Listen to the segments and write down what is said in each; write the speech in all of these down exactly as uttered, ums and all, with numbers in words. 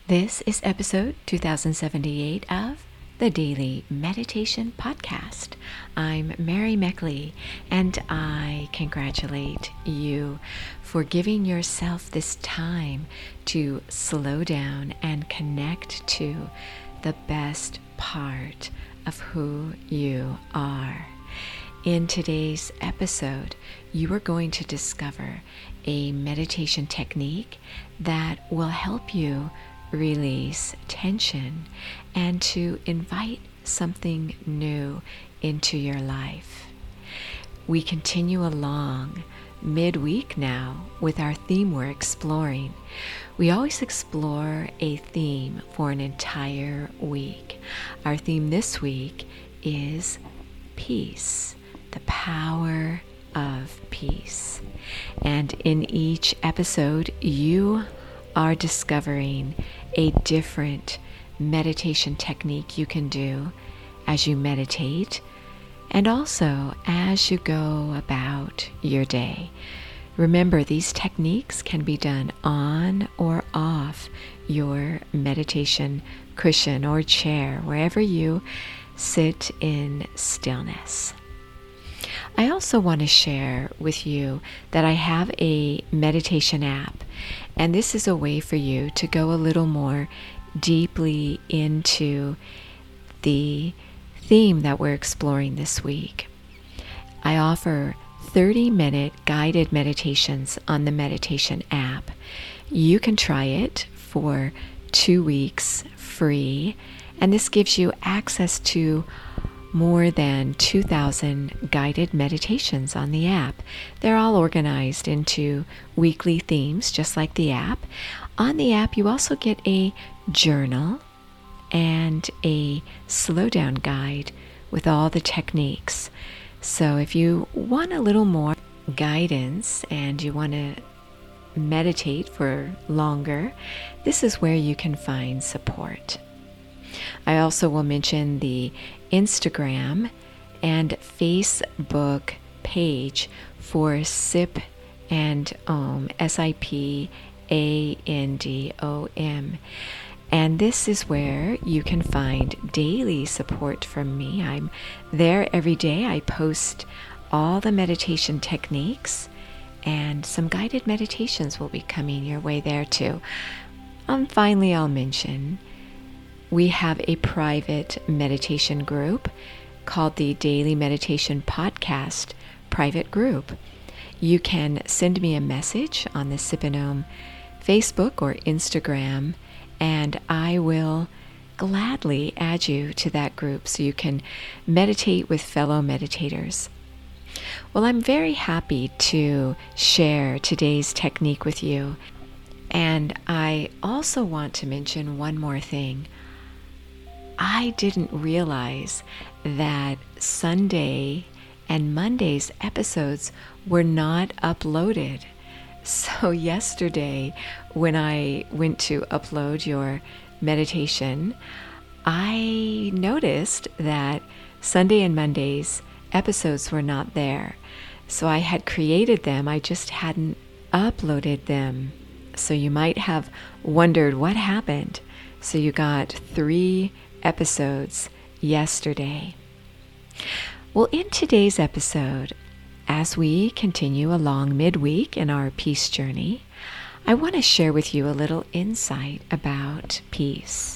This is episode two thousand seventy-eight of the Daily Meditation Podcast. I'm Mary Meckley, and I congratulate you for giving yourself this time to slow down and connect to the best part of who you are. In today's episode, you are going to discover a meditation technique that will help you release tension and to invite something new into your life. We continue along midweek now with our theme we're exploring. We always explore a theme for an entire week. Our theme this week is peace, the power of peace. And in each episode, you are discovering a different meditation technique you can do as you meditate and also as you go about your day. Remember, these techniques can be done on or off your meditation cushion or chair, wherever you sit in stillness. I also want to share with you that I have a meditation app, and this is a way for you to go a little more deeply into the theme that we're exploring this week. I offer thirty minute guided meditations on the meditation app. You can try it for two weeks free, and this gives you access to more than two thousand guided meditations on the app. They're all organized into weekly themes, just like the app. On the app, you also get a journal and a slow down guide with all the techniques. So if you want a little more guidance and you want to meditate for longer, this is where you can find support. I also will mention the Instagram and Facebook page for SIP and Om, S I P A N D O M. And this is where you can find daily support from me. I'm there every day. I post all the meditation techniques, and some guided meditations will be coming your way there too. Um, finally, I'll mention we have a private meditation group called the Daily Meditation Podcast private group. You can send me a message on the Sip and Om Facebook or Instagram, and I will gladly add you to that group so you can meditate with fellow meditators. Well, I'm very happy to share today's technique with you, and I also want to mention one more thing. I didn't realize that Sunday and Monday's episodes were not uploaded. So yesterday, when I went to upload your meditation, I noticed that Sunday and Monday's episodes were not there. So I had created them, I just hadn't uploaded them. So you might have wondered what happened. So you got three episodes yesterday. Well, in today's episode, as we continue along midweek in our peace journey, I want to share with you a little insight about peace.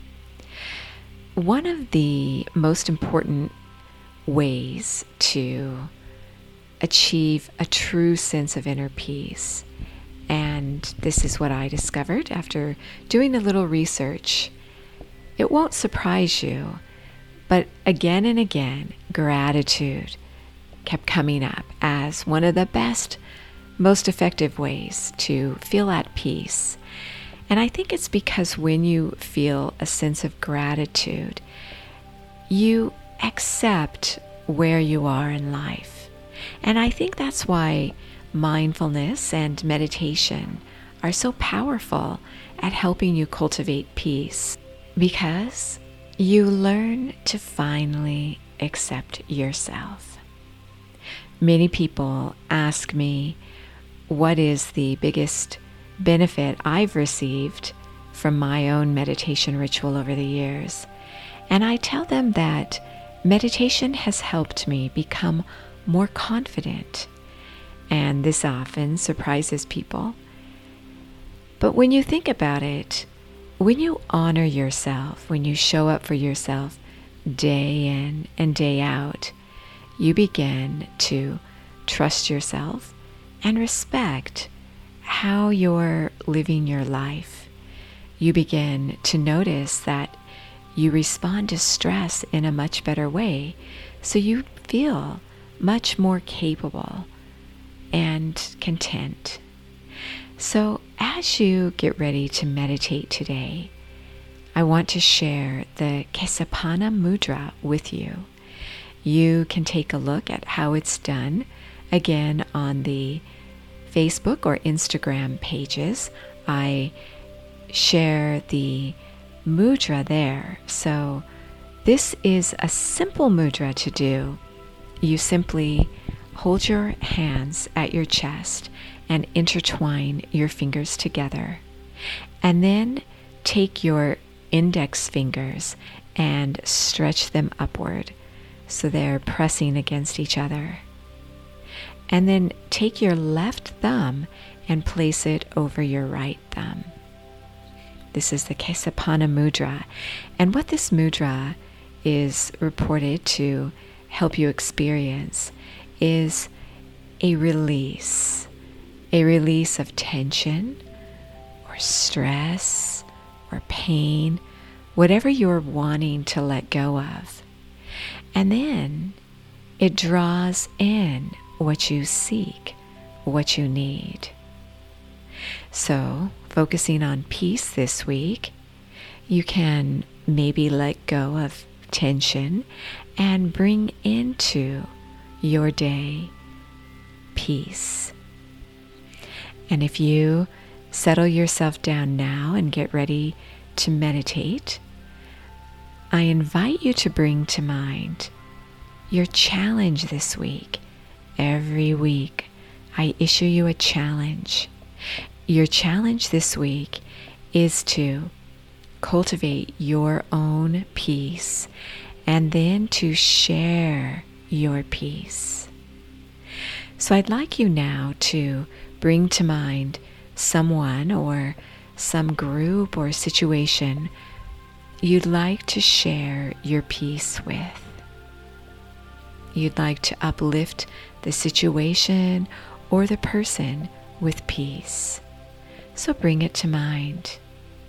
One of the most important ways to achieve a true sense of inner peace, and this is what I discovered after doing a little research. It won't surprise you, but again and again, gratitude kept coming up as one of the best, most effective ways to feel at peace. And I think it's because when you feel a sense of gratitude, you accept where you are in life. And I think that's why mindfulness and meditation are so powerful at helping you cultivate peace, because you learn to finally accept yourself. Many people ask me, what is the biggest benefit I've received from my own meditation ritual over the years. And I tell them that meditation has helped me become more confident. And this often surprises people. But when you think about it, when you honor yourself, when you show up for yourself day in and day out, you begin to trust yourself and respect how you're living your life. You begin to notice that you respond to stress in a much better way, so you feel much more capable and content. So as you get ready to meditate today, I want to share the Kesapana Mudra with you. You can take a look at how it's done, again, on the Facebook or Instagram pages. I share the mudra there. So this is a simple mudra to do. You simply hold your hands at your chest and intertwine your fingers together. And then take your index fingers and stretch them upward so they're pressing against each other. And then take your left thumb and place it over your right thumb. This is the Kesapana Mudra. And what this mudra is reported to help you experience is a release, a release of tension or stress or pain, whatever you're wanting to let go of. And then it draws in what you seek, what you need. So, focusing on peace this week, you can maybe let go of tension and bring into your day peace. And if you settle yourself down now and get ready to meditate, I invite you to bring to mind your challenge this week. Every week, I issue you a challenge. Your challenge this week is to cultivate your own peace and then to share your peace. So I'd like you now to bring to mind someone or some group or situation you'd like to share your peace with. You'd like to uplift the situation or the person with peace. So bring it to mind.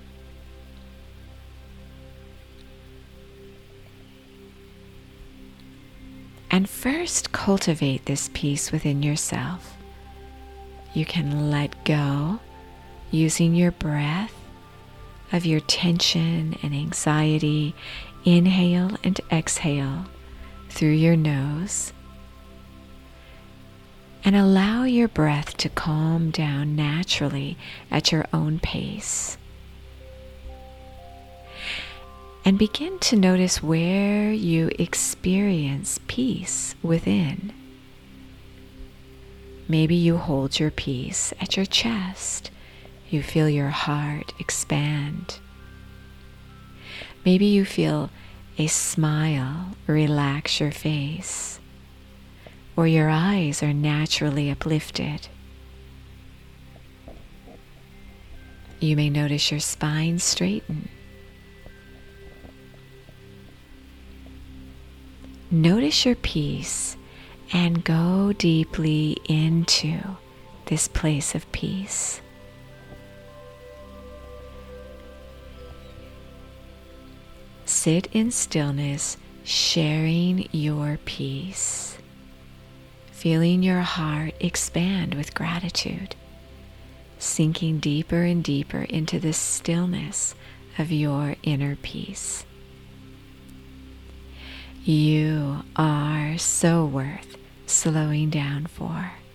And first cultivate this peace within yourself. You can let go using your breath of your tension and anxiety. Inhale and exhale through your nose. And allow your breath to calm down naturally at your own pace. And begin to notice where you experience peace within. Maybe you hold your peace at your chest. You feel your heart expand. Maybe you feel a smile relax your face, or your eyes are naturally uplifted. You may notice your spine straighten. Notice your peace and go deeply into this place of peace. Sit in stillness, sharing your peace, feeling your heart expand with gratitude, sinking deeper and deeper into the stillness of your inner peace. You are so worth slowing down for.